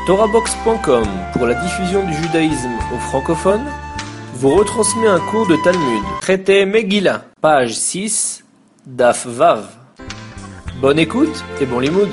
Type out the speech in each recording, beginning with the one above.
TorahBox.com, pour la diffusion du judaïsme aux francophones, vous retransmet un cours de Talmud, traité Megillah, page 6, Daf Vav. Bonne écoute et bon limoud.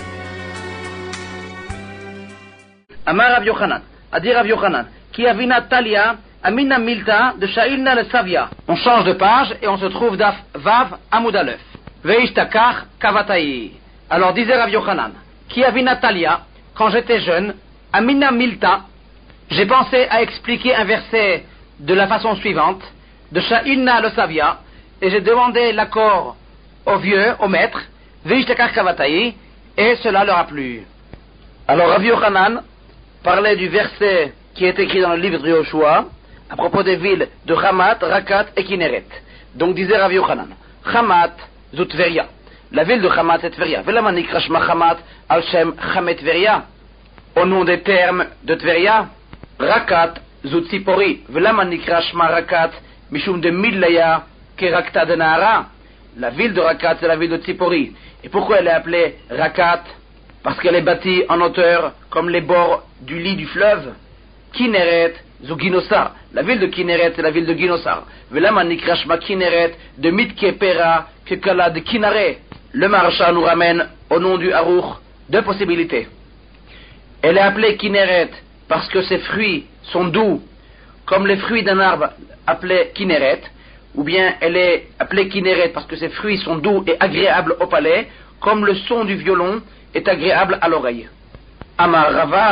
Amar Rav Yochanan, a dit Rav Yochanan, qui avina talia, amina milta, de Shailna le Savia. On change de page et on se trouve Daf Vav Amud Aleph. Veishtakar Kavatai. Alors disait Rav Yochanan, qui avina talia, quand j'étais jeune, amina milta, j'ai pensé à expliquer un verset de la façon suivante, de Shailna le Savia, et j'ai demandé l'accord au vieux, au maître, Veishtakar Kavatai, et cela leur a plu. Alors Rav Yochanan parlait du verset qui est écrit dans le livre de Yoshua à propos des villes de Hamat, Rakat et Kinneret. Donc disait Rav Yochanan, Hamat zu Tveria. La ville de Hamat c'est Tveria. Velama nikra shma Hamat al shem Hamet Tveria. Au nom des termes de Tveria. Rakat zu Tzipori. Velama nikra shma Rakat mishum de Midlaya kerakta de Nahara. La ville de Rakat c'est la ville de Tzipori. Et pourquoi elle est appelée Rakat? Parce qu'elle est bâtie en hauteur comme les bords du lit du fleuve. Kinneret zu Ginosar. La ville de Kinneret, c'est la ville de Ginosar. Velama nikrashma Kinneret de Mitkepera Kekala de Kinare. Le Maharsha nous ramène au nom du Haruch deux possibilités. Elle est appelée Kinneret parce que ses fruits sont doux, comme les fruits d'un arbre appelé Kinneret, ou bien elle est appelée Kinneret parce que ses fruits sont doux et agréables au palais, comme le son du violon est agréable à l'oreille. Amar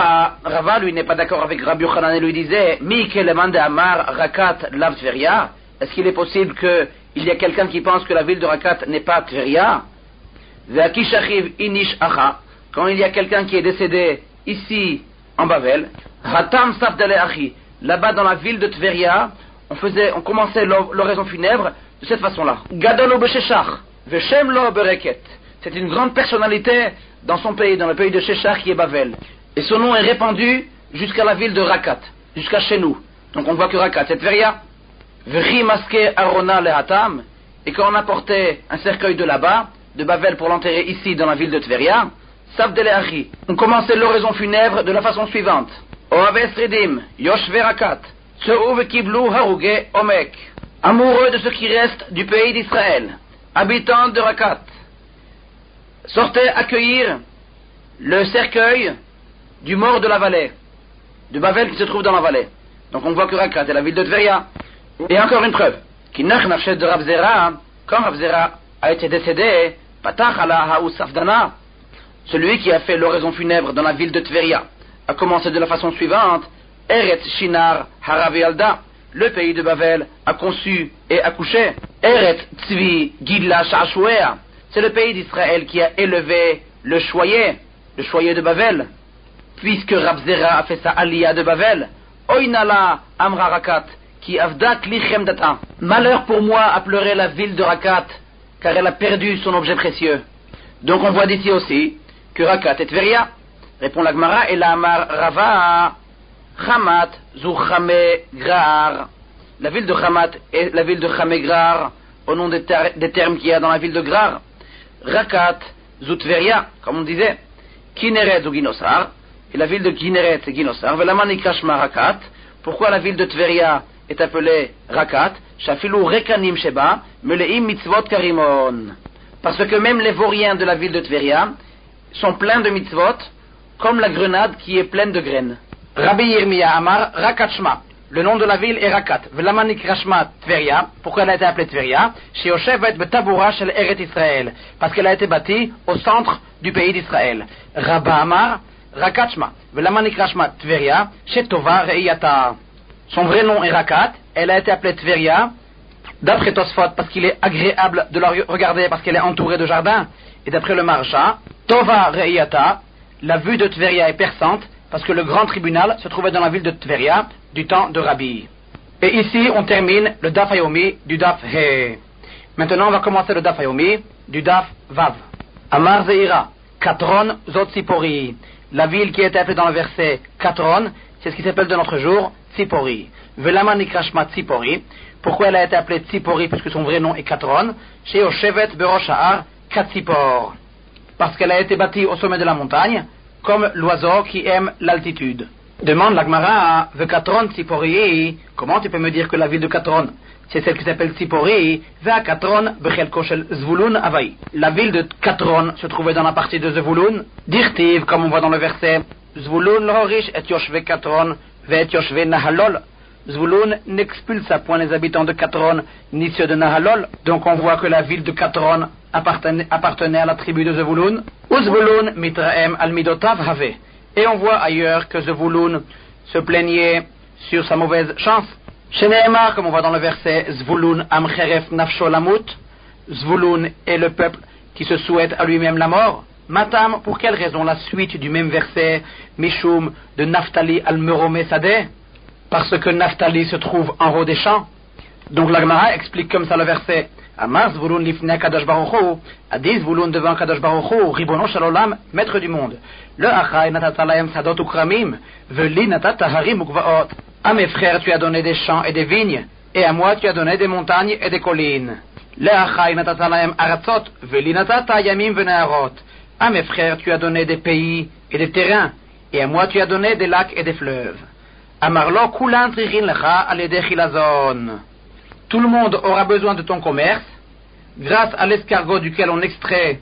Rava lui n'est pas d'accord avec Rabbi Yochanan et lui disait Mi kelemande Amar Rakat lav Tveria. Est-ce qu'il est possible qu'il y a quelqu'un qui pense que la ville de Rakat n'est pas Tveria? Ve'akishachiv inish acha. Quand il y a quelqu'un qui est décédé ici en Bavel, Hatam safdale achi. Là-bas dans la ville de Tveria, on commençait l'oraison funèbre de cette façon-là. Gadolo b'sheshach ve'shem lo bereket. C'est une grande personnalité dans son pays, dans le pays de Sheshach qui est Bavel. Et son nom est répandu jusqu'à la ville de Rakat, jusqu'à chez nous. Donc on voit que Rakat c'est Tveria. V'chi maske arona lehatam. Et quand on apportait un cercueil de là-bas, de Bavel pour l'enterrer ici dans la ville de Tveria, Savdele Achi. On commençait l'oraison funèbre de la façon suivante. Oaves Redim, Yoshve Rakat, Tseu Kiblu Haruge Omek. Amoureux de ce qui reste du pays d'Israël, habitants de Rakat, sortez accueillir le cercueil du mort de la vallée, de Bavel qui se trouve dans la vallée. Donc on voit que Rakat est la ville de Tveria. Et encore une preuve, Kinach Nafshet de Rav Zera, quand Rav Zera a été décédé, Patach ala Haou Safdana, celui qui a fait l'oraison funèbre dans la ville de Tveria, a commencé de la façon suivante, Eretz Shinar Harav Alda, le pays de Bavel a conçu et accouché. Eretz Tzvi Gidla Sha'ashouea, c'est le pays d'Israël qui a élevé le choyer de Bavel, puisque Rav Zera a fait sa aliyah de Bavel. Oinala Amra Rakat, qui avdak lichem data. Malheur pour moi à pleurer la ville de Rakat, car elle a perdu son objet précieux. Donc on voit d'ici aussi que Rakat est Tveria. Répond la Gemara, et la Amar Rava, Hamat zu Chamegrar. La ville de Hamat est la ville de Chamegrar, au nom des termes qu'il y a dans la ville de Grar. Rakat zu Tveria, comme on disait. Kinneret zu Ginosar, et la ville de Kinneret c'est Ginosar. Velama nikrashma Rakat. Pourquoi la ville de Tveria est appelée Rakat? Shafilu rekanim sheba, meleim mitzvot karimon. Parce que même les vauriens de la ville de Tveria sont pleins de mitzvot, comme la grenade qui est pleine de graines. Rabbi Yirmiya Amar Rakat Shma. Le nom de la ville est Rakat. Velama nikrashma Tveria. Pourquoi elle a été appelée Tveria? Sheoshevet betabura shel Eret Israël. Parce qu'elle a été bâtie au centre du pays d'Israël. Rabba Amar Rakat Shma. Velama nikrashma Tveria. Shetova reiyata. Son vrai nom est Rakat. Elle a été appelée Tveria d'après Tosfot parce qu'il est agréable de la regarder parce qu'elle est entourée de jardins. Et d'après le Maharsha, Tova reiyata, la vue de Tveria est perçante parce que le grand tribunal se trouvait dans la ville de Tveria du temps de Rabbi. Et ici on termine le Daf Hayomi du Daf He. Maintenant on va commencer le Daf Hayomi du Daf Vav. Amar Zeira, Katron Zotzipori. La ville qui est appelée dans le verset Katron, c'est ce qui s'appelle de notre jour Tzipori. Velama nikrashma Tzipori. Pourquoi elle a été appelée Tzipori puisque son vrai nom est Katron? Chez Oshevet Berosh Ha'ar Katzipor. Parce qu'elle a été bâtie au sommet de la montagne, comme l'oiseau qui aime l'altitude. Demande la Gemara, Vekatron Tzipori, comment tu peux me dire que la ville de Katron, c'est celle qui s'appelle Tzipori, Vekatron Bechelko shel Zvulun Avai. La ville de Katron se trouvait dans la partie de Zvulun, Dirtiv, comme on voit dans le verset, Zvulun l'horish et Yoshve Katron, Ve Yoshve Nahalol. Zvulun n'expulsa point les habitants de Katron, ni ceux de Nahalol. Donc on voit que la ville de Katron appartenait à la tribu de Zvulun. Zvulun mitraem al midotav have. Et on voit ailleurs que Zvulun se plaignait sur sa mauvaise chance. Chez Nehemar, comme on voit dans le verset, Zvulun am cheref nafsho lamut. Zvulun est le peuple qui se souhaite à lui-même la mort. Matam, pour quelle raison la suite du même verset, Mishum de Naphtali al merome sadeh? Parce que Naphtali se trouve en haut des champs. Donc la Gemara explique comme ça le verset. Amar Zvulun lifnei Kadosh Baruch Hu, a dit Zvulun devant Kadosh Baruch Hu, Ribono shel olam, maître du monde. Le achai natata lahem sadot ukramim, veli natata harim ukvaot. À mes frères tu as donné des champs et des vignes, et à moi tu as donné des montagnes et des collines. Le achai natata lahem aratzot, veli natata yamim veneharot. À mes frères tu as donné des pays et des terrains, et à moi tu as donné des lacs et des fleuves. Amarlo kulan trichin lecha aledeh chilazon. Tout le monde aura besoin de ton commerce, grâce à l'escargot duquel on extrait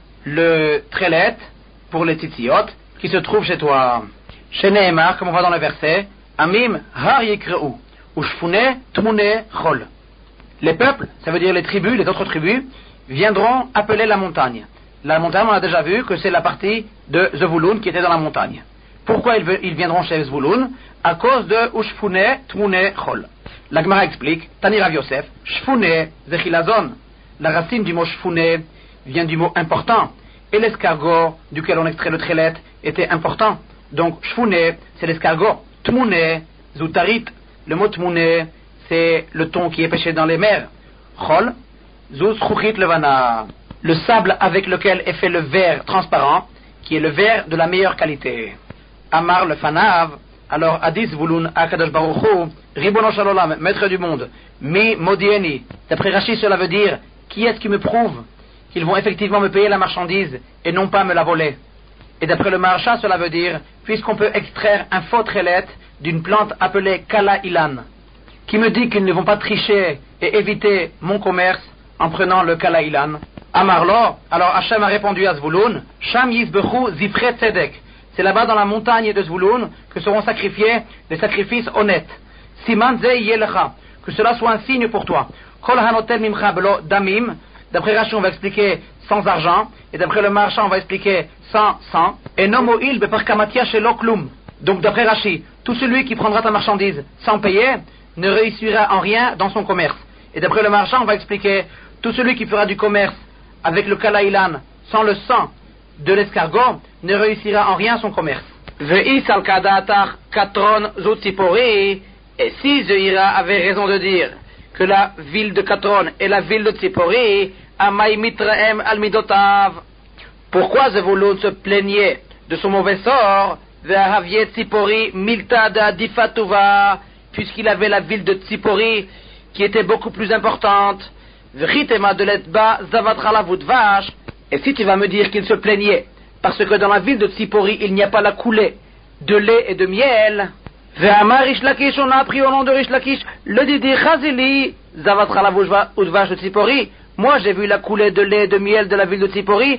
le trélet pour les tzitziot, qui se trouve chez toi. Chez Nehemar, comme on voit dans le verset, Amim har yikreu, ushfune tmune chol. Les peuples, ça veut dire les tribus, les autres tribus, viendront appeler la montagne. La montagne, on a déjà vu que c'est la partie de Zvulun qui était dans la montagne. Pourquoi ils viendront chez Zvulun? À cause de ushfune tmune chol. La Gemara explique, Tani Rav Yosef, Shfune, Zechilazon. La racine du mot Shfune vient du mot important. Et l'escargot duquel on extrait le trélet était important. Donc Shfune, c'est l'escargot. Tmune, Zoutarit. Le mot Tmune, c'est le thon qui est pêché dans les mers. Chol, Zouzchuchit Levana. Le sable avec lequel est fait le verre transparent, qui est le verre de la meilleure qualité. Amar le Fanav. Alors, Adis Zvulun Akadosh Baruch Hu, Ribono shel olam, maître du monde, Mi Modieni. D'après Rashi, cela veut dire, qui est-ce qui me prouve qu'ils vont effectivement me payer la marchandise et non pas me la voler? Et d'après le Maharsha, cela veut dire, puisqu'on peut extraire un faux trélet d'une plante appelée Kala Ilan, qui me dit qu'ils ne vont pas tricher et éviter mon commerce en prenant le Kala Ilan. Amarlo, alors Hachem a répondu à Zvulun, Sham Yizbechu Zifre Tzedek. C'est là-bas dans la montagne de Zvulun que seront sacrifiés des sacrifices honnêtes. Siman ze yelecha, que cela soit un signe pour toi. Kol hanotel mimcha belo damim. D'après Rashi, on va expliquer sans argent, et d'après le Maharsha, on va expliquer sans sang. Et nomo il beparkamatia shelo klum. Donc d'après Rashi, tout celui qui prendra ta marchandise sans payer ne réussira en rien dans son commerce. Et d'après le Maharsha, on va expliquer tout celui qui fera du commerce avec le kalailan sans le sang de l'escargot ne réussira en rien son commerce. Ve'is al kadatar katron zutzipori. Et si Zeira avait raison de dire que la ville de Katron est la ville de Tzipori, amay mitraem al midotav. Pourquoi Zvulun se plaignait de son mauvais sort? Ve'ahavye Tzipori milta da difatuva, puisqu'il avait la ville de Tzipori qui était beaucoup plus importante. Ve'chitema de l'etba zavatra la vache. Et si tu vas me dire qu'il se plaignait parce que dans la ville de Tzipori il n'y a pas la coulée de lait et de miel, Ve'amar Rish Lakish, on a appris au nom de Rish Lakish, le Didi Chazili, Zavatra la vache de Tzipori. Moi j'ai vu la coulée de lait et de miel de la ville de Tzipori.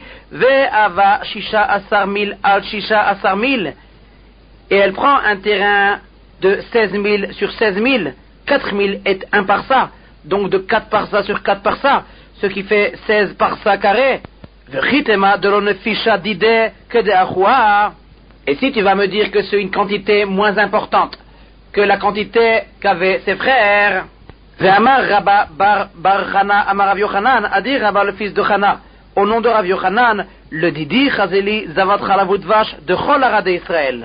Ve'ava Shisha Asar Mil al Shisha Asar Mil. Et elle prend un terrain de 16 000 sur 16 000. 4 000 est un parsa. Donc de 4 parsa sur 4 parsa, ce qui fait 16 parsa carrés. Ve'chitema de l'onefisha d'idée que de Achoua. Et si tu vas me dire que c'est une quantité moins importante que la quantité qu'avaient ses frères, Ve'amar Rabba bar Chana Amar Rav Yochanan, a dit Rabba le fils de Chana, au nom de Rav Yochanan, le Didi Chazeli Zavatra la vache de Chol Arad d'Israël.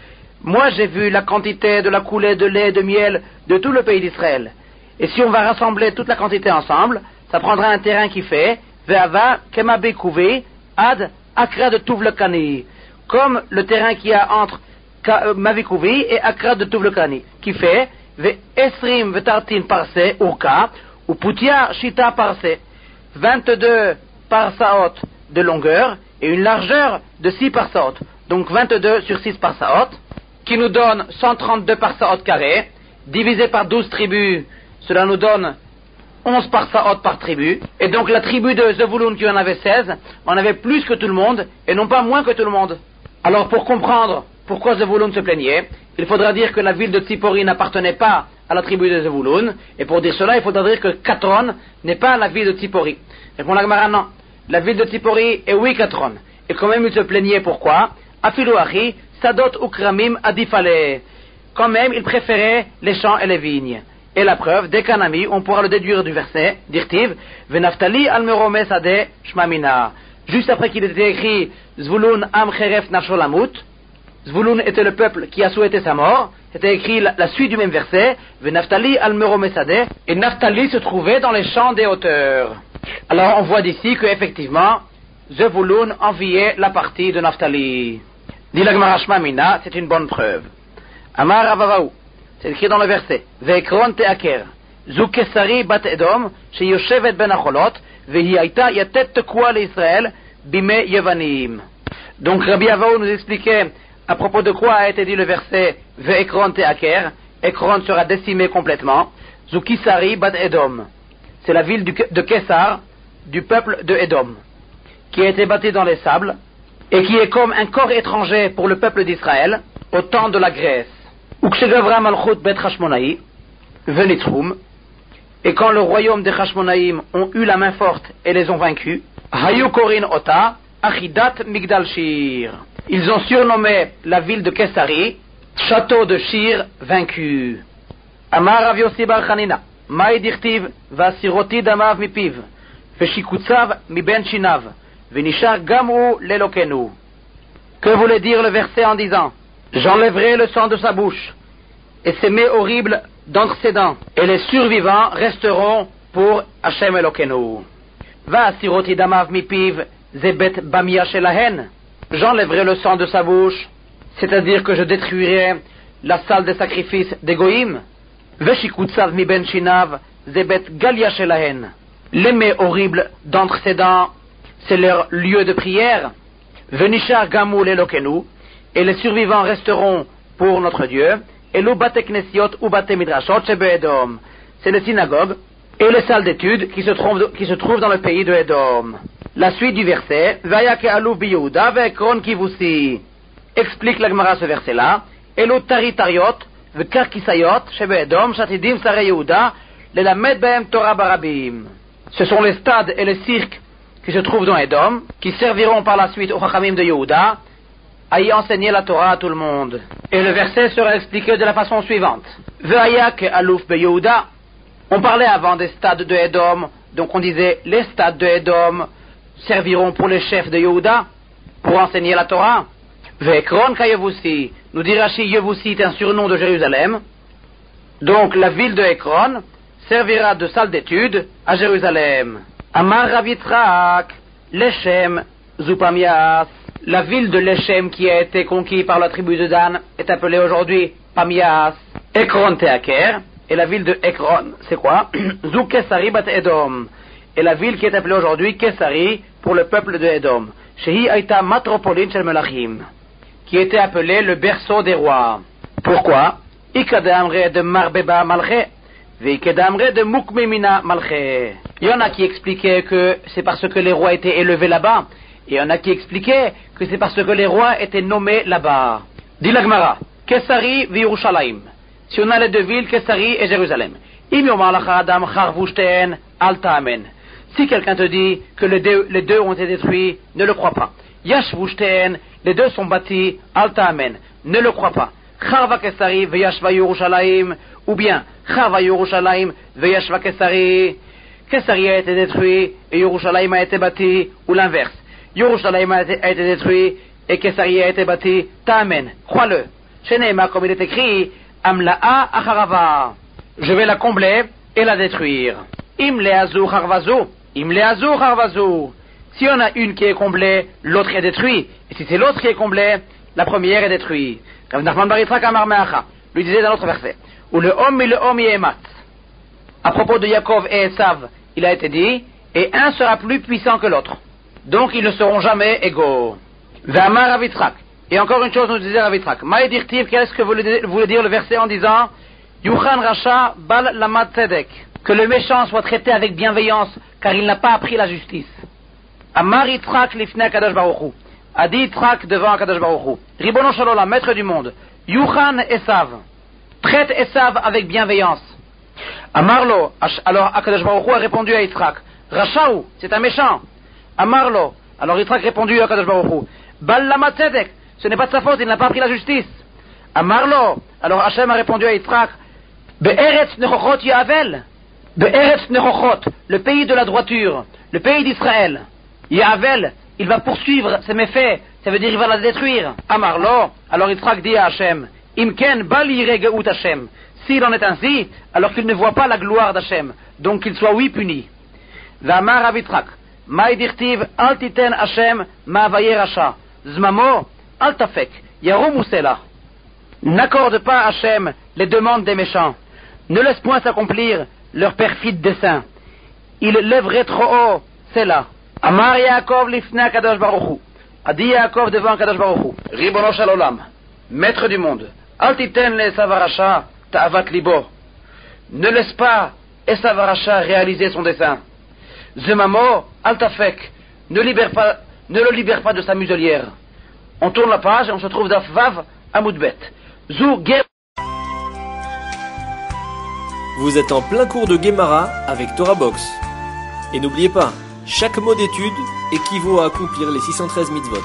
Moi j'ai vu la quantité de la coulée de lait et de miel de tout le pays d'Israël. Et si on va rassembler toute la quantité ensemble, ça prendra un terrain qui fait Ve'ava Kemabe Kouvé Ad Akra de Tuvlekani, comme le terrain qu'il y a entre Mavikouvi et Akra de Tuvlekani, qui fait Esrim Vetartin Parse Urka ou Poutia Shita Parse, 22 parsaot de longueur et une largeur de 6 parsaot. donc 22 sur 6 parsaot, qui nous donne 132 parsaot carrés, divisé par 12 tribus, cela nous donne 11 parsaot par tribu, et donc la tribu de Zevulun qui en avait 16, en avait plus que tout le monde, et non pas moins que tout le monde. Alors pour comprendre pourquoi Zevulun se plaignait, il faudra dire que la ville de Tzipori n'appartenait pas à la tribu de Zevulun, et pour dire cela, il faudra dire que Katron n'est pas la ville de Tzipori. Répond la Gemara, non. La ville de Tzipori est oui Katron. Et quand même il se plaignait, pourquoi? Afilu achi, sadot ukramim adifale. Quand même, il préférait les champs et les vignes. Et la preuve, dès qu'un ami, on pourra le déduire du verset, d'Irtiv, Venaftali al-merome sade shmamina. Juste après qu'il était écrit, Zvulun am cheref nasholamut, Zvulun était le peuple qui a souhaité sa mort, c'était écrit la suite du même verset, Venaftali al-merome sade, et Naftali se trouvait dans les champs des hauteurs. Alors on voit d'ici que effectivement, Zvulun enviait la partie de Naftali. Dit la Gemara shmamina, c'est une bonne preuve. Amar Avavaou. C'est écrit dans le verset. Ve'ekron te'aker. Zu kesari bat Edom, sheyoshevet ben acholot, vehi haïta yatet tekua l'Israël, bime yevanim. Donc Rabbi Avao nous expliquait à propos de quoi a été dit le verset Ve'ekron te'aker. Ekron sera décimé complètement. Zu kesari bat Edom. C'est la ville de Kessar, du peuple de Edom, qui a été bâtie dans les sables, et qui est comme un corps étranger pour le peuple d'Israël, au temps de la Grèce. Et quand le royaume des Chashmonaïm ont eu la main forte et les ont vaincus, ils ont surnommé la ville de Kessari château de Shir vaincu. Amar Rav Yossi bar Chanina, Maï dirtiv vasiroti damav mipiv, veshikutsav miben shinav, venishar gamu lelokenu. Que voulait dire le verset en disant: j'enlèverai le sang de sa bouche et ses mets horribles d'entre ses dents, et les survivants resteront pour Hashem Elokenu. Va siroti damav mipiv zebet bamia shelahen. J'enlèverai le sang de sa bouche, c'est-à-dire que je détruirai la salle des sacrifices des Goïm. Veshikutsav mi ben shinav zebet galia shelahen. Les mets horribles d'entre ses dents, c'est leur lieu de prière. Venishar gamul Elokenu. Et les survivants resteront pour notre Dieu. Et l'ou bate knesiot ou bate midrashot shebe Edom. C'est les synagogues et les salles d'études qui se trouvent dans le pays de Edom. La suite du verset, Vaya ke alou bi Yehuda ve'ekron kivusi. Explique la Gemara ce verset-là. Et l'ou taritariot ve'kar kisayot shebe Edom shatidim sare Yehuda lelamed behem Torah barabim. Ce sont les stades et les cirques qui se trouvent dans Edom, qui serviront par la suite aux Chachamim de Yehuda à y enseigner la Torah à tout le monde. Et le verset sera expliqué de la façon suivante. Ve'ayak alouf be Yehuda. On parlait avant des stades de Edom, donc on disait les stades de Edom serviront pour les chefs de Yehuda, pour enseigner la Torah. Ve'ekron ka Yevusi. Nous dit Rashi, Yevusi est un surnom de Jérusalem. Donc la ville de Ekron servira de salle d'études à Jérusalem. Amar Rav Yitzchak, Leshem Zupamias. La ville de Leshem qui a été conquise par la tribu de Dan est appelée aujourd'hui Pamias. Ekron Teaker. Et la ville de Ekron, c'est quoi? Zu Kesari bat Edom. Et la ville qui est appelée aujourd'hui Kesari pour le peuple de Edom. Shehi Aïta Matropolin Shel Melachim. Qui était appelé le berceau des rois. Pourquoi? Ikadamre de Marbeba Malche. Veikedamre de Mukmimina Malche. Il y en a qui expliquaient que c'est parce que les rois étaient élevés là-bas. Et il y en a qui expliquaient que c'est parce que les rois étaient nommés là-bas. Dit la Gemara, Kesari v'Yerushalayim. Si on a les deux villes, Kesari et Jérusalem. Im yomar lacha adam charvu shteen al ta'amen. Si quelqu'un te dit que les deux ont été détruits, ne le crois pas. Yashvu shteen, les deux sont bâtis, al ta'amen. Ne le crois pas. Charva Kesari v'yashva Yerushalayim. Ou bien, Charva Yerushalayim v'yashva Kesari. Kesari a été détruit et Yerushalayim a été bâti, ou l'inverse. Yerushalayim a été détruit et Kesari a été bâti. Ta'amen, crois-le. Chez Nehema, comme il est écrit, Amla'a acharava. Je vais la combler et la détruire. Im le'azu charvazu. Im le'azu charvazu. Si on a une qui est comblée, l'autre est détruit. Et si c'est l'autre qui est comblée, la première est détruite. Rav Nachman bar Yitzchak Amar Me'acha lui disait dans l'autre verset, ou le homme yemat. À propos de Yaakov et Esav, il a été dit, et un sera plus puissant que l'autre. Donc ils ne seront jamais égaux. Ve'amar Rav Yitzchak, Et encore une chose, nous disait Rav Yitzhak. Maïdirtiv, qu'est-ce que voulait dire le verset en disant Yuchan Racha Bal Lamad Tzedek, que le méchant soit traité avec bienveillance, car il n'a pas appris la justice. Amar Yitzhak Lifnei Kadosh Baruch Hu. A dit Yitzhak devant Kadosh Baruch Hu. Ribono Shalom, maître du monde. Yuchan Esav. Traite Esav avec bienveillance. Amarlo. Alors Kadosh Baruch Hu a répondu à Yitzhak. Rachaou, c'est un méchant. Amarlo. Alors Yitzhak a répondu à Kadosh Baruch Hu. Bal Lamad Tzedek. Ce n'est pas de sa faute, il n'a pas appris la justice. Amarlo. Alors Hachem a répondu à Yitzhak. Be'eretz nechochot Yavel. Be'eretz nechochot, le pays de la droiture, le pays d'Israël. Yavel, il va poursuivre ses méfaits, ça veut dire il va la détruire. Amarlo. Alors Yitzhak dit à Hachem. Imken bal yireh geut Hachem. S'il en est ainsi, alors qu'il ne voit pas la gloire d'Hachem, donc qu'il soit puni. V'amar Rav Yitzhak. Maïdirtiv al titen Hachem ma'avaye racha. Zmamo. Altafek, Yarom Moussela. N'accorde pas à Hachem les demandes des méchants. Ne laisse point s'accomplir leur perfide dessein. Il lèverait trop haut, c'est là. Amar Yaakov lifnei Kadosh Baruch Hu. A dit Yaakov devant Kadosh Baruch Hu. Ribono shel olam, maître du monde. Al titen le Esav Rasha ta'avat libo. Ne laisse pas Esav Rasha réaliser son dessein. Zemamo altafek. Ne le libère pas de sa muselière. On tourne la page et on se trouve d'Af Vav Amoudbet. Zou Ger. Vous êtes en plein cours de Gemara avec Torah Box. Et n'oubliez pas, chaque mot d'étude équivaut à accomplir les 613 mitzvot.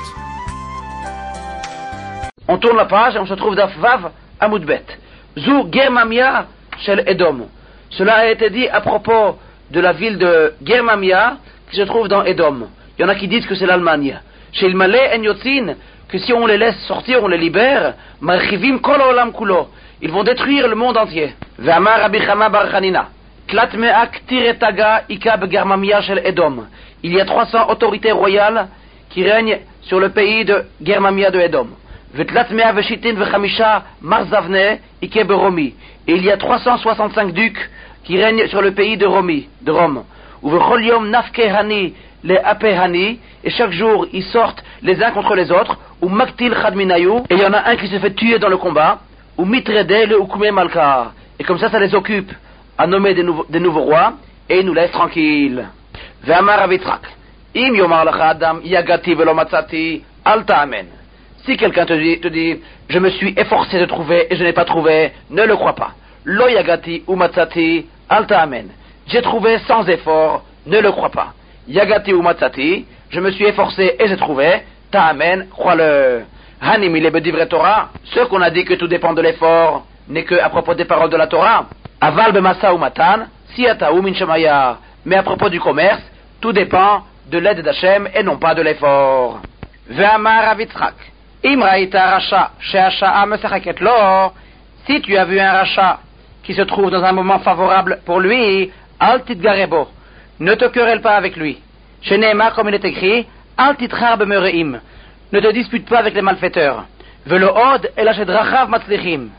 On tourne la page et on se trouve d'Af Vav Amoudbet. Zou Germamia Shel Edom. Cela a été dit à propos de la ville de Germamia qui se trouve dans Edom. Il y en a qui disent que c'est l'Allemagne. Chez il Malé en Yotzin, que si on les laisse sortir, on les libère, Marchivim kol olam kulo, ils vont détruire le monde entier. Ve'amar Rabbi Chama bar Chanina, Klat me'ak tiretaga ikab Germamia shel Edom. Il y a 300 autorités royales qui règnent sur le pays de Germamia de Edom. Ve'tlat me'a veshitin ve'chamisha marzavne ike beromi. Et il y a 365 ducs qui règnent sur le pays de Rome. Ou ve'chol yom nafkehani les apehani, et chaque jour ils sortent les uns contre les autres, ou maktil chadminayu, et il y en a un qui se fait tuer dans le combat, ou mitrede le ukume malka, et comme ça les occupe à nommer des nouveaux rois, et ils nous laissent tranquilles. Ve'amar Rav Yitzhak, im yomar lacha adam yagati velo matzati al ta'amen. Si quelqu'un te dit, je me suis efforcé de trouver et je n'ai pas trouvé, ne le crois pas. Lo yagati ou matzati al ta'amen. J'ai trouvé sans effort, ne le crois pas. Yagati ou matzati, je me suis efforcé et j'ai trouvé, ta'amen, crois-le. Hanim il est bedivre Torah, ce qu'on a dit que tout dépend de l'effort, n'est que à propos des paroles de la Torah. Aval bemasa ou matan, siyata ou min shemaya. Mais à propos du commerce, tout dépend de l'aide d'Hachem et non pas de l'effort. Ve'amar Rav Yitzhak, im ra'ita racha, she'asha'a mesachaket lo, si tu as vu un rachat qui se trouve dans un moment favorable pour lui, al titgarebo. Ne te querelle pas avec lui. Chez Nehemar, comme il est écrit, Al titchar bemereim. Ne te dispute pas avec les malfaiteurs. Velo od elachedrachav matzlichim.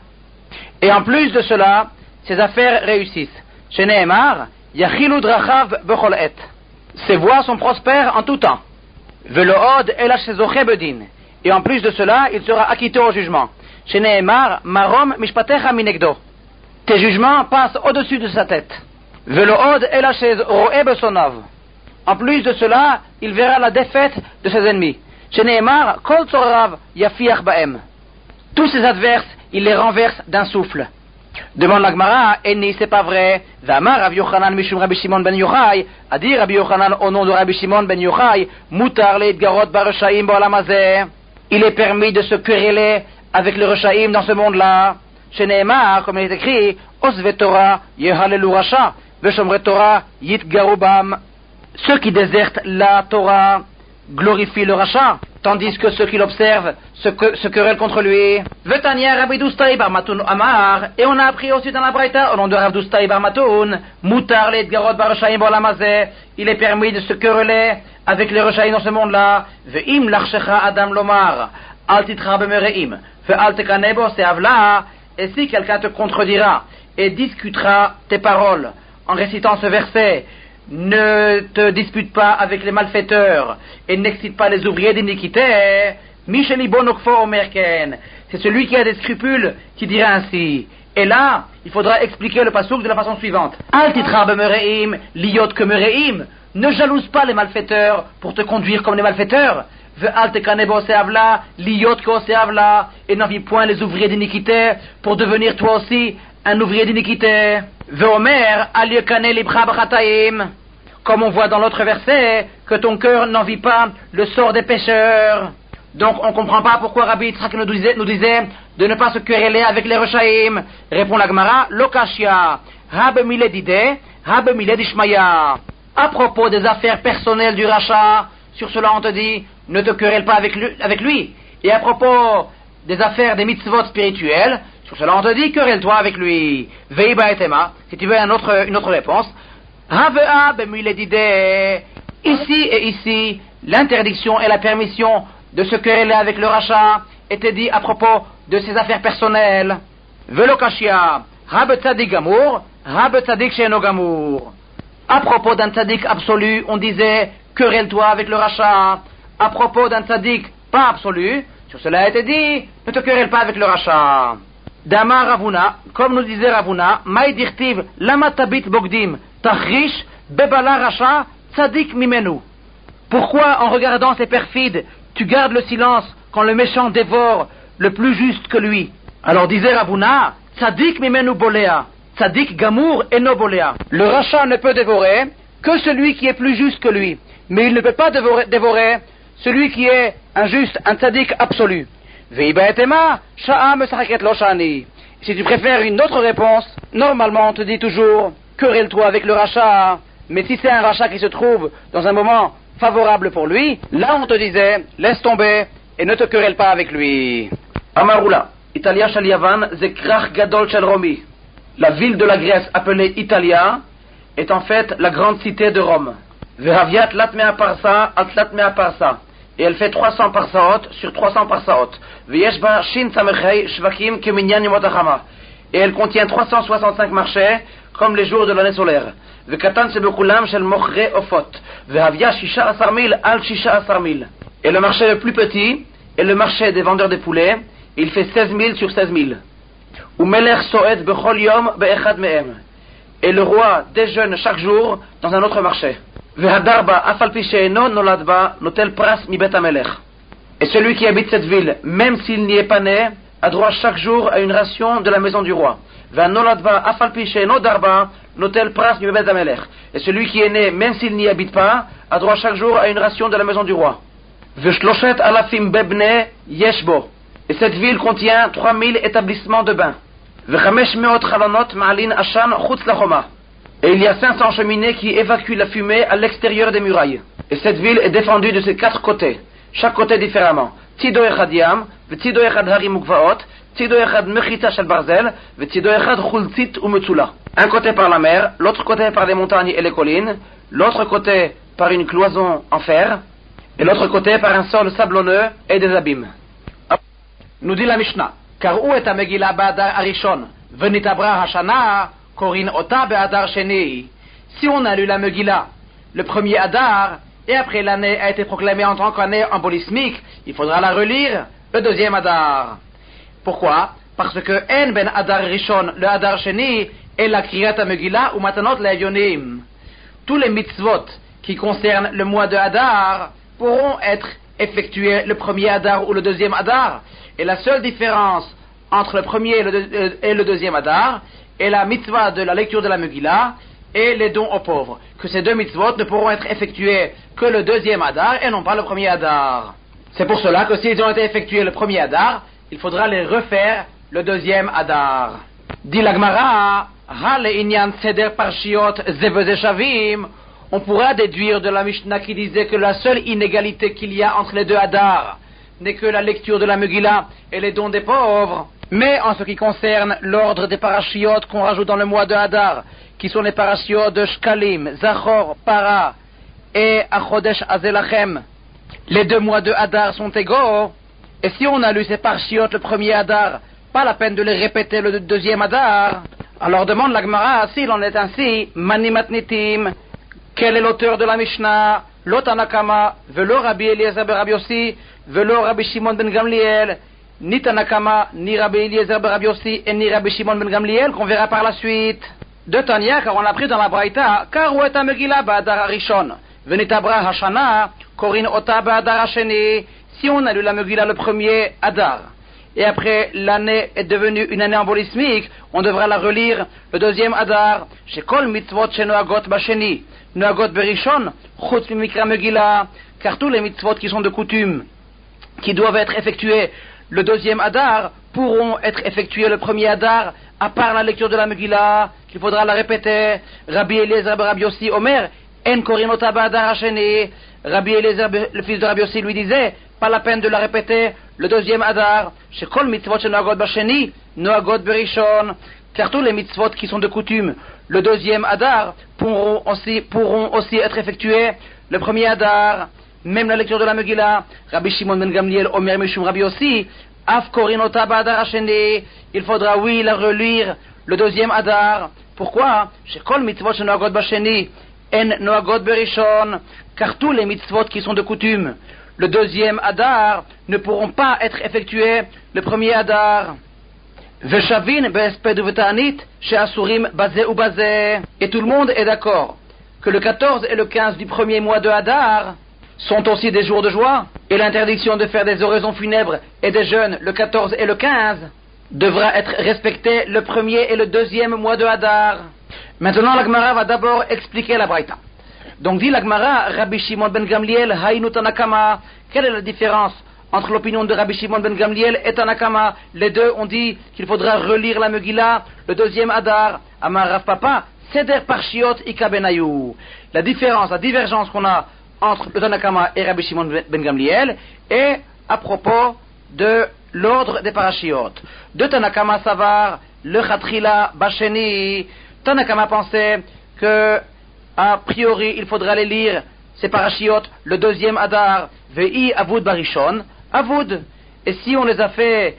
Et en plus de cela, ses affaires réussissent. Chez Nehemar, yachilu drachav bechol et. Ses voies sont prospères en tout temps. Velo od elachezoche bedin. Et en plus de cela, il sera acquitté au jugement. Chez Nehemar, marom mishpatecha minegdo. Tes jugements passent au-dessus de sa tête. Velo od elachez roe besonav. En plus de cela, il verra la défaite de ses ennemis. Chez Nehemar, kol tzorav yafiach baem. Tous ses adverses, il les renverse d'un souffle. Demande la Gemara, Eni, c'est pas vrai. V'amar Rabbi Yochanan mishum Rabbi Shimon ben Yochai. A dit Rabbi Yochanan au nom de Rabbi Shimon ben Yochai, mutar le idgarot barashaim ba'olam hazeh. Il est permis de se quereller avec le Reshaim dans ce monde-là. Chez Nehemar, comme il est écrit, Osve Torah yehalelu rasha, veshomre Torah yitgaru bam. Ceux qui désertent la Torah glorifient le rachat, tandis que ceux qui l'observent se querellent contre lui. Vetania Rabbi Doustai bar Matoun Amar, et on a appris aussi dans la Braïta, au nom de Rabbi Doustai bar Matoun, Mutar le Edgarot bar Reshaim ba'olam hazeh, il est permis de se quereller avec les Reshaim dans ce monde-là. Ve'im l'archecha Adam lomar, al titra bemereim, ve'al tekanebo se'avla, et si quelqu'un te contredira et discutera tes paroles en récitant ce verset, ne te dispute pas avec les malfaiteurs et n'excite pas les ouvriers d'iniquité. Mishelibo Nokfo Omerken. C'est celui qui a des scrupules qui dira ainsi. Et là, il faudra expliquer le pasouk de la façon suivante. Al titra bemereim, liot que mereim. Ne jalouse pas les malfaiteurs pour te conduire comme les malfaiteurs. Ve'al tekanebo seavla, liot ko seavla. Et n'envie point les ouvriers d'iniquité pour devenir toi aussi un ouvrier d'iniquité. Ve'omer al yekane libra b'chataim. Comme on voit dans l'autre verset, que ton cœur n'envie pas le sort des pécheurs. Donc on ne comprend pas pourquoi Rabbi Yitzhak nous disait de ne pas se quereller avec les Rechaim. Répond la Gemara, Lokashia, Rabbe Miledide, Rabbe Miledishmaya. À propos des affaires personnelles du rachat, sur cela on te dit, ne te querelle pas avec lui. Et à propos des affaires des mitzvot spirituelles, sur cela on te dit, querelle-toi avec lui. Veiba etema, si tu veux une autre réponse. Havea bemiledide. Ici et ici, l'interdiction et la permission de se quereller avec le rachat était dit à propos de ses affaires personnelles. Velokashia, Rab Tzadik Gamour, Rab Tzadik Sheno Gamour. À propos d'un Tzadik absolu, on disait querelle-toi avec le rachat. À propos d'un Tzadik pas absolu, sur cela a été dit ne te querelle pas avec le rachat. Dama Ravuna, comme nous disait Ravuna, Maï dirtiv lama tabit bogdim tachrish bebala racha Tzadik mimenu. Pourquoi en regardant ces perfides tu gardes le silence quand le méchant dévore le plus juste que lui? Alors disait Ravuna, Tzadik mimenu bolea, Tzadik gamour eno bolea. Le rachat ne peut dévorer que celui qui est plus juste que lui, mais il ne peut pas dévorer celui qui est injuste, un Tzadik absolu. Veiba etema, sha'a mesachaket lo shani. Si tu préfères une autre réponse, normalement on te dit toujours, querelle-toi avec le rachat. Mais si c'est un rachat qui se trouve dans un moment favorable pour lui, là on te disait, laisse tomber et ne te querelle pas avec lui. Amarula, Italia shel Yavan, zekrach gadol shel Romi. La ville de la Grèce appelée Italia est en fait la grande cité de Rome. Vehaviat latmea parsa at latmea parsa. Et elle fait 300 parsaot sur 300 parsaot. Veyeshba shin samechei shvakim keminyan yomotachama. Et elle contient 365 marchés comme les jours de l'année solaire. Vekatan sebekulam shel mochre ofot. Vehavia shisha asarmil al shisha asarmil. Et le marché le plus petit est le marché des vendeurs de poulets. Il fait 16 000 sur 16 000. Umelech soet bechol yom beechad mehem. Et le roi déjeune chaque jour dans un autre marché. Vehadarba afalpi she'eno noladba notel pras mi bet hamelech. Et celui qui habite cette ville, même s'il n'y est pas né, a droit chaque jour à une ration de la maison du roi. Ve'anoladba afalpi she'eno darba notel pras mi bet hamelech. Et celui qui est né, même s'il n'y habite pas, a droit chaque jour à une ration de la maison du roi. Ve'shloshet alafim bebne yeshbo. Et cette ville contient 3000 établissements de bains. Ve'chamesh meot chalonot ma'alin ashan chutz lachoma. Et il y a 500 cheminées qui évacuent la fumée à l'extérieur des murailles. Et cette ville est défendue de ses 4 côtés, chaque côté différemment. Tzido echad yam, v'tzido echad harim ukvaot, tzido echad mechita shel barzel, v'tzido echad chultzit umetzula. Un côté par la mer, l'autre côté par les montagnes et les collines, l'autre côté par une cloison en fer, et l'autre côté par un sol sablonneux et des abîmes. Nous dit la Mishnah, car où est ta Megillah Ba'adar Arishon, v'nitabra hashana, Korin Ota Be'adar Sheni. Si on a lu la Megillah, le premier Adar, et après l'année a été proclamée en tant qu'année embolismique, il faudra la relire, le deuxième Adar. Pourquoi? Parce que En Ben Adar Rishon, le Adar Sheni, est la Kriyat Megillah ou Matanot Le'Yonim. Tous les mitzvot qui concernent le mois de Adar pourront être effectués le premier Adar ou le deuxième Adar. Et la seule différence entre le premier et le deuxième Adar est la mitzvah de la lecture de la Megillah et les dons aux pauvres. Que ces deux mitzvot ne pourront être effectués que le deuxième Adar et non pas le premier Adar. C'est pour cela que s'ils ont été effectués le premier Adar, il faudra les refaire le deuxième Adar. Dit la Gemara, on pourra déduire de la Mishnah qui disait que la seule inégalité qu'il y a entre les deux Adar n'est que la lecture de la Megillah et les dons des pauvres. Mais en ce qui concerne l'ordre des parachiotes qu'on rajoute dans le mois de Hadar, qui sont les parachiotes de Shkalim, Zachor, Para et Achodesh Azelachem, les 2 mois de Hadar sont égaux. Et si on a lu ces parachiotes le premier Hadar, pas la peine de les répéter le deuxième Hadar. Alors demande la Gemara, s'il en est ainsi, Manimatnitim, quel est l'auteur de la Mishnah, Lotanakama, Velo Rabbi Eliezer ben Rabbi Yossi, Velo Rabbi Shimon ben Gamliel, ni Tanakama, ni Rabbi Eliezer ben Rabbi Yossi, et ni Rabbi Shimon ben Gamliel, qu'on verra par la suite. De Tanya, car on l'a pris dans la Braïta, car ou est un Megillah ba'adar Arishon, venitabra Hashana, Korin ota ba'adar Hasheni. Si on a lu la Megillah le premier Adar, et après l'année est devenue une année embolismique, on devra la relire le deuxième Adar. Shekol mitzvot shenoagot basheni, noagot berishon, chutz mimikra Megillah, car tous les mitzvot qui sont de coutume, qui doivent être effectués le deuxième Adar, pourront être effectués le premier Adar, à part la lecture de la Megillah, qu'il faudra la répéter. Rabbi Eliezer ben Rabbi Yossi Omer, en korinota ba'adar hasheni. Rabbi Eliezer, le fils de Rabbi Yossi, lui disait, pas la peine de la répéter le deuxième Adar. Shekol mitzvot shenoagot basheni, noagot berishon, car tous les mitzvot qui sont de coutume, le deuxième Adar, pourront aussi être effectués le premier Adar. Même la lecture de la Megillah, Rabbi Shimon ben Gamliel Omer Mishum Rabbi Yossi, Af korinota ba'adar hasheni, il faudra, oui, la relire le deuxième Adar. Pourquoi? Shekol mitzvot shenoagot basheni, en noagot berishon, car tous les mitzvot qui sont de coutume, le deuxième Adar, ne pourront pas être effectués le premier Adar. Veshavin be'esped uvetanit she'asurim bazeh ou bazeh. Et tout le monde est d'accord que le 14 et le 15 du premier mois de Adar sont aussi des jours de joie, et l'interdiction de faire des oraisons funèbres et des jeûnes le 14 et le 15 devra être respectée le premier et le deuxième mois de Adar. Maintenant, la Gemara va d'abord expliquer la Braïta. Donc dit la Gemara, Rabbi Shimon ben Gamliel, Haïnu Tanakama. Quelle est la différence entre l'opinion de Rabbi Shimon ben Gamliel et Tanakama? Les deux ont dit qu'il faudra relire la Megillah, le deuxième Adar. Amar Rav Papa, Seder Parshiot Ika Benayu. La différence, la divergence qu'on a entre le Tanakama et Rabbi Shimon ben Gamliel est à propos de l'ordre des parashiot. De Tanakama Savar, le Chatrila Basheni. Tanakama pensait que a priori, il faudra les lire, ces parashiot, le deuxième Adar, Vei Avud Barishon, Avud. Et si on les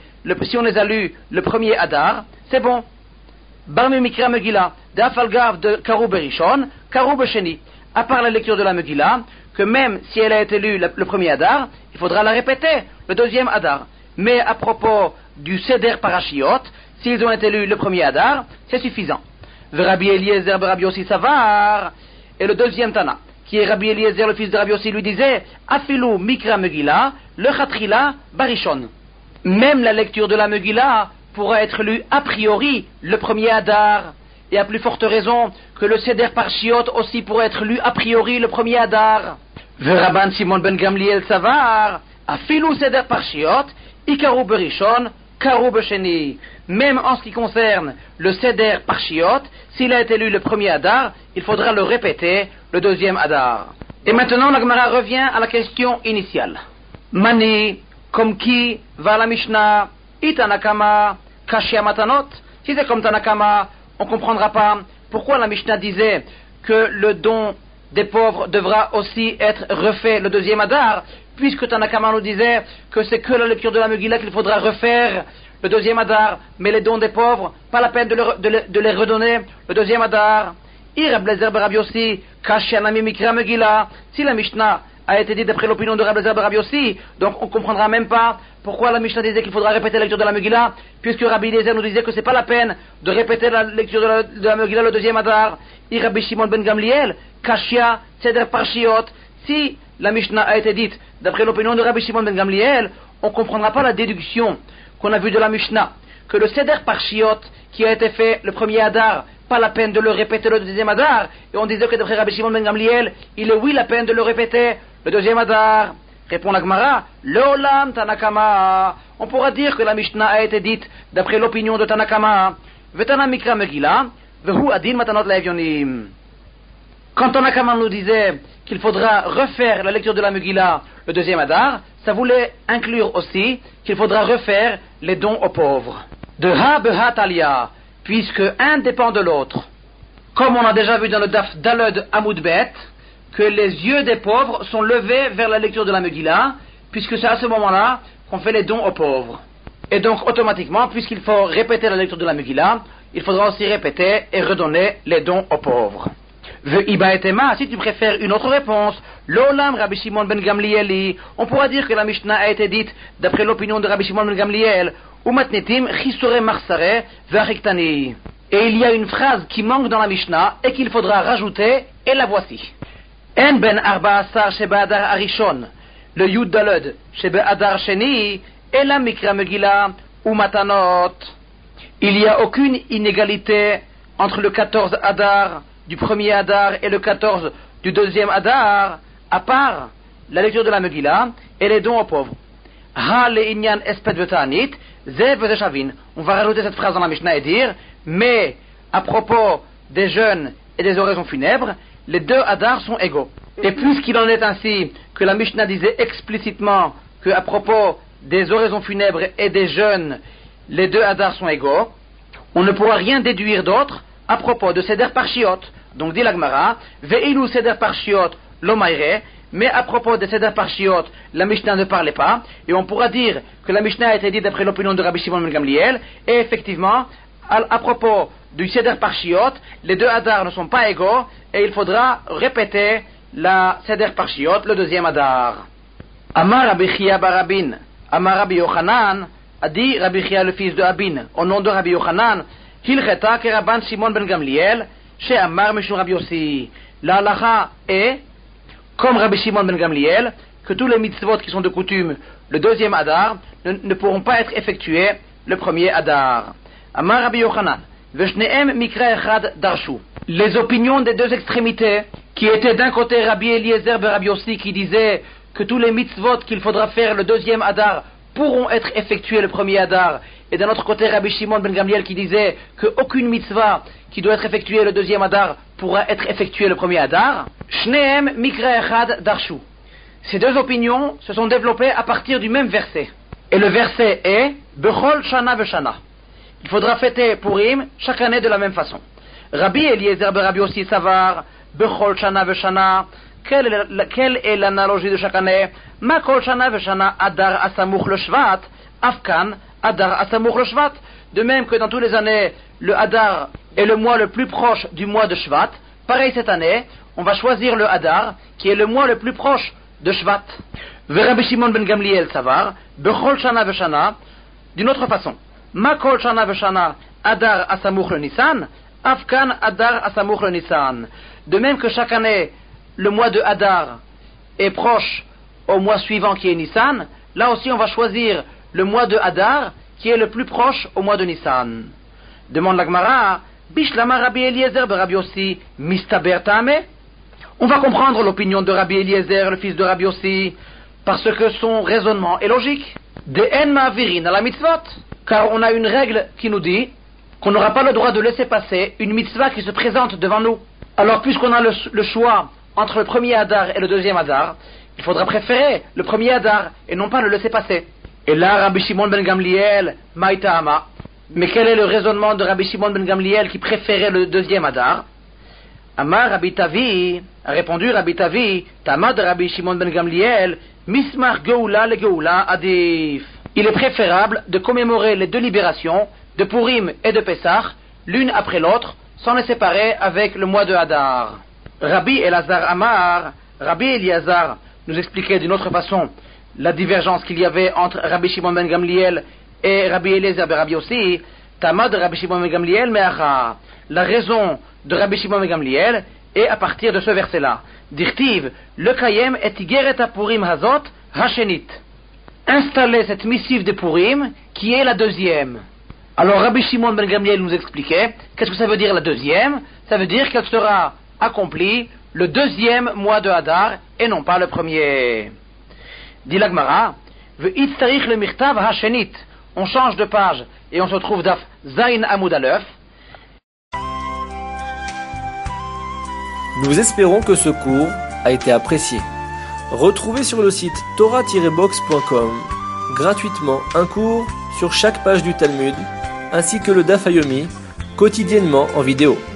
a lus le premier Adar, c'est bon. Barmi Mikra Megillah, d'Afalgav de Karou Berishon, Karou Besheni. À part la lecture de la Megillah, que même si elle a été lue le premier Adar, il faudra la répéter, le deuxième Adar. Mais à propos du Seder Parashiot, s'ils ont été lus le premier Adar, c'est suffisant. Rabbi Eliezer ben Rabbi Yossi Savar, et le deuxième Tana, qui est Rabbi Eliezer, le fils de Rabbi Yossi, lui disait Afilu Mikra Megillah, le Chatrila Barishon. Même la lecture de la Megillah pourra être lue a priori le premier Adar, et à plus forte raison que le Seder Parshiot aussi pourrait être lu a priori le premier Adar. Rabban Shimon ben Gamliel Savar, Afilu Seder Parshiot, Ikaru Berishon, Karu Besheni. Même en ce qui concerne le Seder Parshiot, s'il a été lu le premier Adar, il faudra le répéter le deuxième Adar. Et maintenant, la Gemara revient à la question initiale. Mani, comme qui va la Mishnah, Itanakama, Kashia Matanot. Si c'est comme Tanakama, on ne comprendra pas pourquoi la Mishnah disait que le don des pauvres devra aussi être refait le deuxième Adar, puisque Tanakama nous disait que c'est que la lecture de la Megillah qu'il faudra refaire le deuxième Adar, mais les dons des pauvres, pas la peine de les redonner le deuxième Adar. Rabbi Eliezer ben Rabbi Yossi, Kashianami Mikra Megillah. Si la Mishnah a été dite d'après l'opinion de Rabbi Eliezer ben Rabbi Yossi, donc on ne comprendra même pas pourquoi la Mishnah disait qu'il faudra répéter la lecture de la Megillah, puisque Rabbi Eliezer nous disait que c'est pas la peine de répéter la lecture de la Megillah le deuxième Adar. Rabbi Shimon ben Gamliel, Kashia Seder Parshiot. Si la Mishnah a été dite d'après l'opinion de Rabbi Shimon ben Gamliel, on ne comprendra pas la déduction qu'on a vue de la Mishnah, que le Seder Parshiot qui a été fait le premier Adar, pas la peine de le répéter le deuxième Adar, et on disait que d'après Rabbi Shimon ben Gamliel, il est oui la peine de le répéter le deuxième Adar. Répond la Gemara, Leolam Tanakama. On pourra dire que la Mishnah a été dite d'après l'opinion de Tanakama. Vetana Mikra Megillah, Vehu Adin Matanot Le'Evyonim. Quand Tanakama nous disait qu'il faudra refaire la lecture de la Megillah le deuxième Adar, ça voulait inclure aussi qu'il faudra refaire les dons aux pauvres. De Ha Beha Talia, puisque un dépend de l'autre. Comme on a déjà vu dans le Daf Daled Amoudbet, que les yeux des pauvres sont levés vers la lecture de la Megillah, puisque c'est à ce moment-là qu'on fait les dons aux pauvres. Et donc automatiquement, puisqu'il faut répéter la lecture de la Megillah, il faudra aussi répéter et redonner les dons aux pauvres. Ve'iba etema, si tu préfères une autre réponse, l'olam Rabbi Shimon ben Gamlieli, on pourra dire que la Mishnah a été dite d'après l'opinion de Rabbi Shimon ben Gamliel, umatnetim chisore marsare ve'achiktani. Et il y a une phrase qui manque dans la Mishnah et qu'il faudra rajouter, et la voici. En ben arba asar sheba adar arishon, le yud dalod sheba adar sheni, et la mikra megila ou matanot. Il n'y a aucune inégalité entre le 14 Adar du premier Adar et le 14 du deuxième Adar, à part la lecture de la Megillah et les dons aux pauvres. Ha le inyan espet vetanit, ze vezeshavin. On va rajouter cette phrase dans la Mishnah et dire, mais à propos des jeûnes et des oraisons funèbres, les deux Adars sont égaux. Et puisqu'il en est ainsi que la Mishnah disait explicitement qu'à propos des oraisons funèbres et des jeûnes, les deux Adars sont égaux, on ne pourra rien déduire d'autre à propos de Seder Parshiot. Donc dit la Gemara, Ve'ilu Seder Parshiot lomaire, mais à propos de Seder Parshiot, la Mishnah ne parlait pas, et on pourra dire que la Mishnah a été dite d'après l'opinion de Rabbi Shimon ben Gamliel, et effectivement, à propos du Seder Parshiot, les deux Adars ne sont pas égaux, et il faudra répéter la Seder Parshiot, le deuxième Adar. Amar Rabbi Chia barabin, Amar Rabbi Yochanan, a dit Rabbi Chia le fils de Abin, au nom de Rabbi Yochanan, Hilcheta ke Rabban Shimon ben Gamliel, chez Amar Mishum Rabbi Yossi. La halacha est, comme Rabbi Shimon ben Gamliel, que tous les mitzvot qui sont de coutume le deuxième Adar ne pourront pas être effectués le premier Adar. Amar Rabbi Yochanan, Veshneem Mikra Echad Darshu. Les opinions des deux extrémités, qui étaient d'un côté Rabbi Eliezer ben Rabbi Yossi qui disait que tous les mitzvot qu'il faudra faire le deuxième Adar pourront être effectués le premier Adar, et d'un autre côté Rabbi Shimon ben Gamliel qui disait qu'aucune mitzvah qui doit être effectuée le deuxième Adar pourra être effectuée le premier Adar. Shneem Mikra Echad Darshu. Ces deux opinions se sont développées à partir du même verset. Et le verset est Bechol Shana Veshana. Il faudra fêter Purim chaque année de la même façon. Rabbi Eliezer ben Rabbi Yossi Savar Bechol Shana Veshana. Quelle est l'analogie de chaque année? Ma kol shana veshana adar asamuch le shvat, afkan adar asamuch le shvat. De même que dans toutes les années, le Hadar est le mois le plus proche du mois de Shvat, pareil cette année, on va choisir le Hadar, qui est le mois le plus proche de Shvat. Rabbi Shimon ben Gamliel savar, bechol shana veshana, d'une autre façon. Ma kol shana veshana adar asamuch le Nissan, afkan adar asamuch le Nissan. De même que chaque année, le mois de Hadar est proche au mois suivant qui est Nissan, là aussi on va choisir le mois de Hadar qui est le plus proche au mois de Nissan. Demande la Gemara, Bishlama Rabbi Eliezer ben Rabbi Yossi mistaber ta'ameh. On va comprendre l'opinion de Rabbi Eliezer, le fils de Rabbi Yossi, parce que son raisonnement est logique. De en ma'avirin à la mitzvot, car on a une règle qui nous dit qu'on n'aura pas le droit de laisser passer une mitzvah qui se présente devant nous. Alors puisqu'on a le choix entre le premier Hadar et le deuxième Hadar, il faudra préférer le premier Hadar et non pas le laisser passer. Et là, Rabbi Shimon ben Gamliel, Maïta'ama. Mais quel est le raisonnement de Rabbi Shimon ben Gamliel qui préférait le deuxième Hadar? Amar Rabbi Tavi, a répondu Rabbi Tavi, Tama de Rabbi Shimon ben Gamliel, Mismar Geoula le Geoula Adif. Il est préférable de commémorer les deux libérations, de Purim et de Pessah, l'une après l'autre, sans les séparer avec le mois de Hadar. Rabbi Elazar Amar, Rabbi Eliezer nous expliquait d'une autre façon la divergence qu'il y avait entre Rabbi Shimon ben Gamliel et Rabbi Eliezer ben Rabbi Yossi. Tama de Rabbi Shimon ben Gamliel me'acha. La raison de Rabbi Shimon ben Gamliel est à partir de ce verset-là. Dirtiv, le kayem et tigeret Purim hazot hashenit. Installer cette missive de Purim qui est la deuxième. Alors Rabbi Shimon ben Gamliel nous expliquait qu'est-ce que ça veut dire la deuxième. Ça veut dire qu'elle sera accomplie le deuxième mois de Hadar et non pas le premier. Dit la Gemara, ve'itzarich le mirtav hashenit. On change de page et on se trouve daf Zain Amud Aleph. Nous espérons que ce cours a été apprécié. Retrouvez sur le site torah-box.com gratuitement un cours sur chaque page du Talmud ainsi que le Daf Yomi quotidiennement en vidéo.